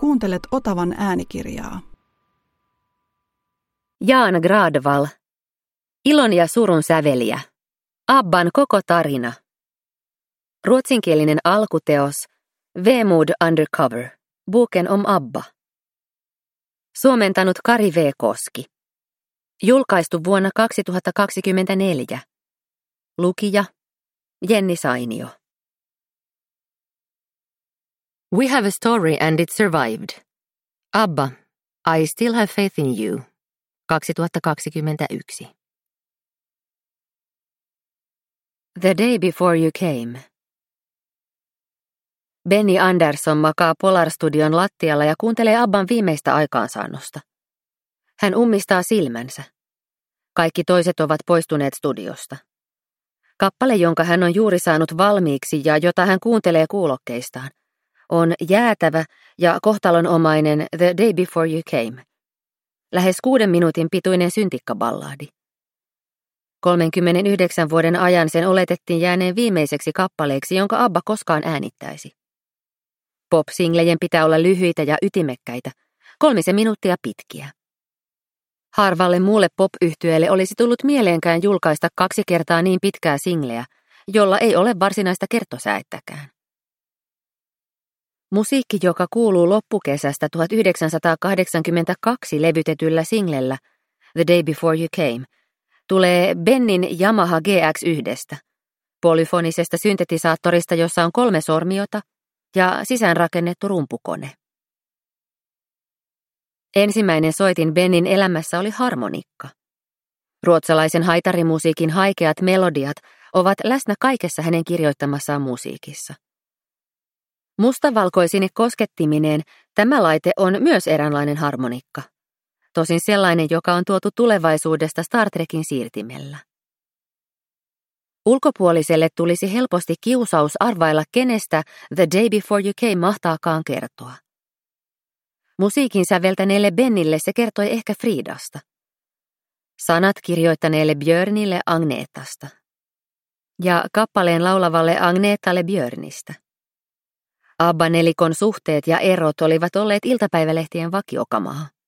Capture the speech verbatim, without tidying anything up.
kuuntelet Otavan äänikirjaa. Jan Gradvall. Ilon ja surun säveliä. Abban koko tarina. Ruotsinkielinen alkuteos Vemod Undercover. Boken om Abba. Suomentanut Kari V. Koski. Julkaistu vuonna kaksituhattakaksikymmentäneljä. Lukija Jenni Sainio. We have a story and it survived. Abba, I still have faith in you. kaksituhattakaksikymmentäyksi. The day before you came. Benny Andersson makaa Polar Studion lattialla ja kuuntelee Abban viimeistä aikaansaannosta. Hän ummistaa silmänsä. Kaikki toiset ovat poistuneet studiosta. Kappale, jonka hän on juuri saanut valmiiksi ja jota hän kuuntelee kuulokkeistaan, on jäätävä ja kohtalonomainen The Day Before You Came. Lähes kuuden minuutin pituinen syntikkaballaadi. kolmenkymmenenyhdeksän vuoden ajan sen oletettiin jääneen viimeiseksi kappaleeksi, jonka Abba koskaan äänittäisi. Pop-singlejen pitää olla lyhyitä ja ytimekkäitä, kolmisen minuuttia pitkiä. Harvalle muulle pop-yhtyeelle olisi tullut mieleenkään julkaista kaksi kertaa niin pitkää singleä, jolla ei ole varsinaista kertosäettäkään. Musiikki, joka kuuluu loppukesästä tuhatyhdeksänsataakahdeksankymmentäkaksi levytetyllä singlellä The Day Before You Came, tulee Bennin Yamaha G X yksi, polyfonisesta syntetisaattorista, jossa on kolme sormiota ja sisäänrakennettu rumpukone. Ensimmäinen soitin Bennin elämässä oli harmonikka. Ruotsalaisen haitarimusiikin haikeat melodiat ovat läsnä kaikessa hänen kirjoittamassaan musiikissa. Mustavalkoisine koskettimineen tämä laite on myös eräänlainen harmonikka. Tosin sellainen, joka on tuotu tulevaisuudesta Star Trekin siirtimellä. Ulkopuoliselle tulisi helposti kiusaus arvailla, kenestä The Day Before You Came mahtaakaan kertoa. Musiikin säveltäneelle Bennille se kertoi ehkä Fridasta. Sanat kirjoittaneelle Björnille Agneetasta. Ja kappaleen laulavalle Agneetalle Björnistä. Abba-nelikon suhteet ja erot olivat olleet iltapäivälehtien vakiokamaa.